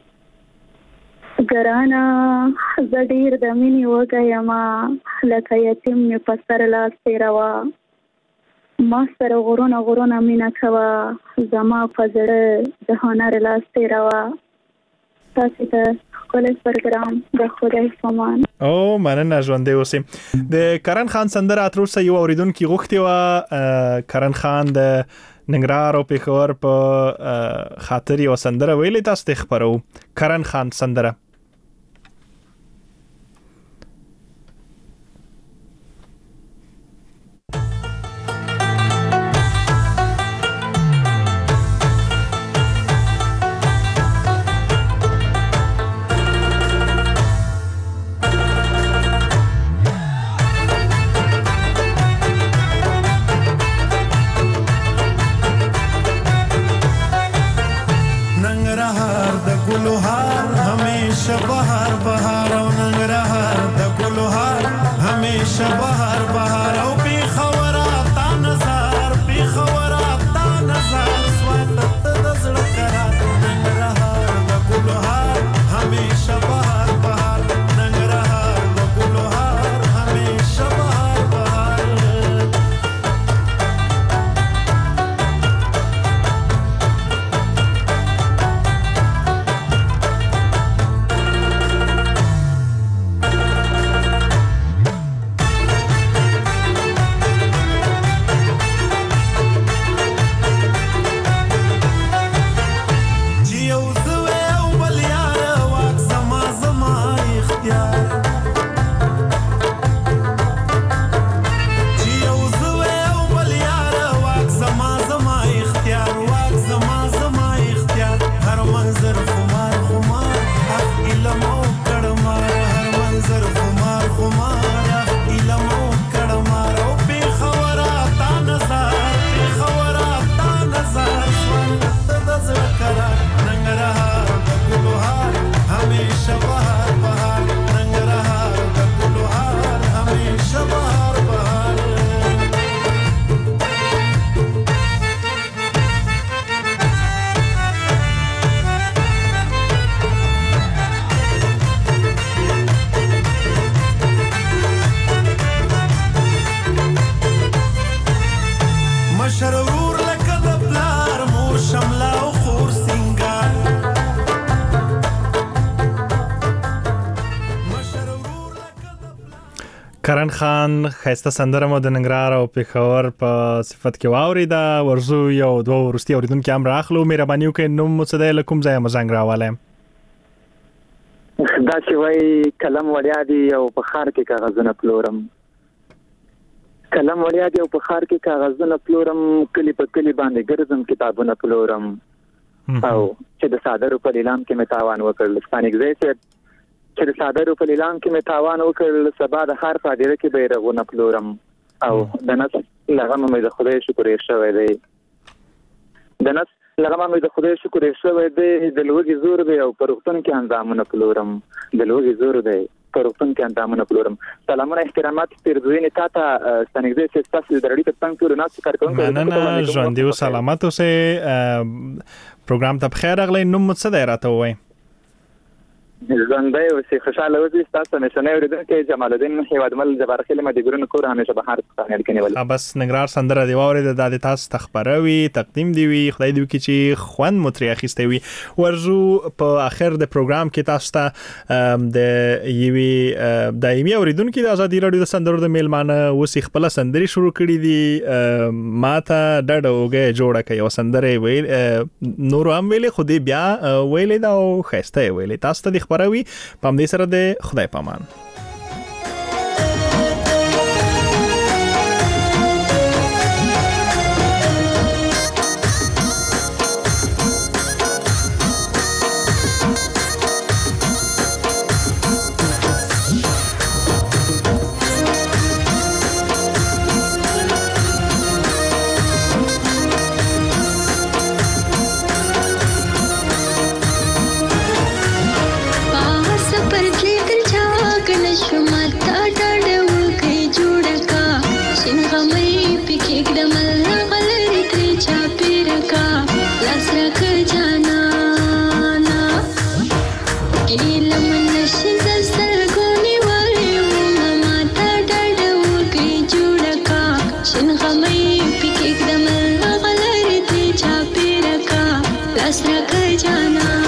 لکه یتیم مې په سر لاس تېروه ما سره غرونه مینه کوه زما په زړه د هنر لاس تېروه تاسو ته ښکلی پروګرام د خدای په امان او مننه ژوندۍ اوسې د کرن خان سندره تر اوسه یو اوریدونکي غوښتې وه کرن خان د ننګرهار او پېښور په خاطر یو سندره ویلې تاسو ته خبرو کرن خان سندره ننګرهار د ګلوهار همیشه کرن خان خسته سندره مو د ننګرهار او پېښور په صفت کې واوریدا ورزو یو دوه ورستي اوریدونکو هم راخلو مهرباني وکړئ نوم مو څه دی له کوم ځایه مزنګ راواله دا چې وای کلم وړیا دی او په خار کې کاغذونه پلورم کلم وړیا دی او په خار کې کاغذونه پلورم کلی په کلی باندې ګرځم کتابونه پلورم او چې د صادرو په اعلان کې مې تاوان وکړ ستانګزی چې د صادرو په اعلان کې مې تاوان وکړ سبا د خار په ډیره کې بیرغونه پلورم او د نس لغم مې د خدای شکر یې شوی دی د نس لغم مې د خدای شکر یې شوی دی د لوګي زور دی او پرختون کې اندامونه پلورم د لوګي زور دی پرختون کې اندامونه پلورم سلامونه احترامات پیرزوینې تا ته ستانګزی چې تاسو د رړی په څنګه پورې ناس کارکونکو نه ژوند دی سلامات اوسه پروګرام ته بخیر اغلی نوم مو څه دی راته وای ژوندۍ اوسې خوشاله اوسې تاسو همیشنۍ اورېدونکي جمال الدین هیوادمل جبار خیل مدګرونو کور همیشه بهر څخه اړیکې نیول بس ننګرهار سندره دی واورید د تاسو تخبروي تقدیم دی وی خدای دې وکړي چې خوند متري اخیسته وي ورزو په اخر د پروګرام کې تاسو ته د یوي دایمي اوریدونکو د ازادي رادیو د سندرو د میلمانه وسې خپل سندري شروع کړې دي ماته ډډوګه جوړه کوي او سندره ویل نور هم ویلې خو دې بیا ویلې دا او خسته ویلې تاسو ته خبروي پام دې سره د خدای پامان Asra ka jana